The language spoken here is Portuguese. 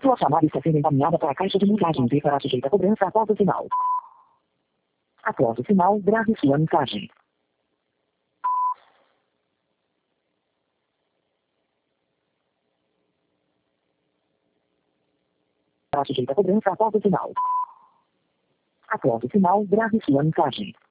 Sua chamada está sendo encaminhada para a caixa de mensagens e será sujeita a cobrança após o sinal. Após o sinal, grave sua mensagem. Será sujeita a cobrança após o sinal. Após o sinal, grave sua mensagem.